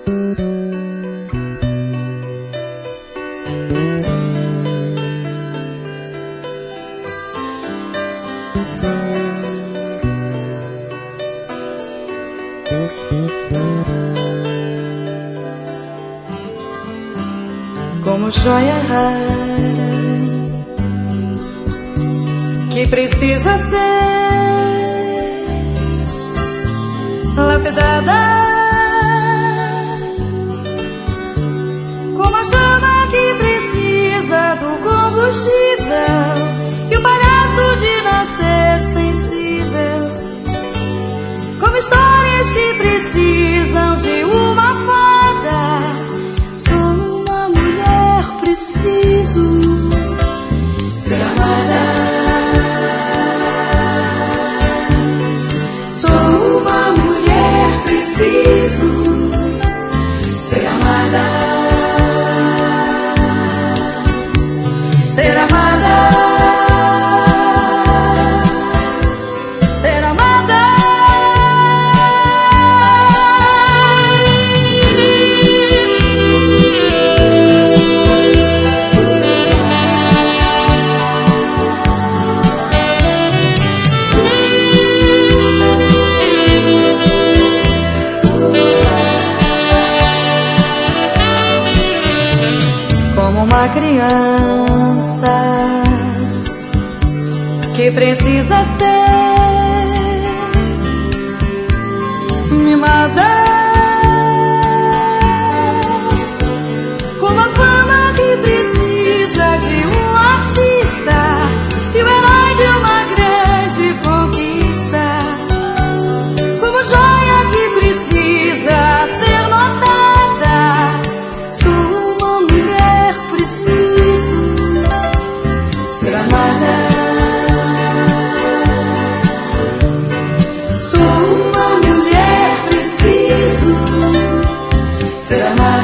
Como joia rara que precisa ser lapidada, como a chama que precisa do combustível e o palhaço de nascer sensível, como histórias que precisam de uma fada. Preciso ser amada. Sou uma mulher, preciso ser amada. Ser amada. Ser amada. Uma criança que precisa ser mimada, como a fama que precisa de um artista e o herói de uma grande conquista, como joia que precisa ser notada. Sou uma mulher, preciso ser amada. Sou uma mulher, preciso ser amada.